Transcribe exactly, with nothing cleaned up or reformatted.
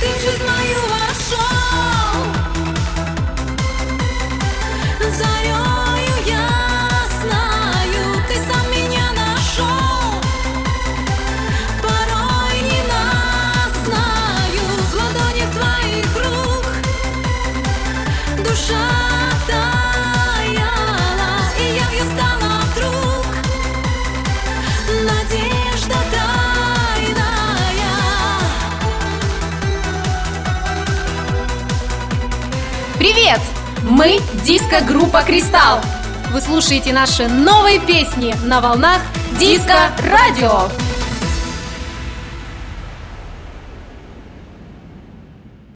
Ты в жизнь мою вошел зарею ясною. Ты сам меня нашел, порой ненастною. В ладонях твоих рук душа таяла, и явью стала вдруг надежда тайная. Привет! Мы диско-группа «Кристалл». Вы слушаете наши новые песни на волнах Диско Радио.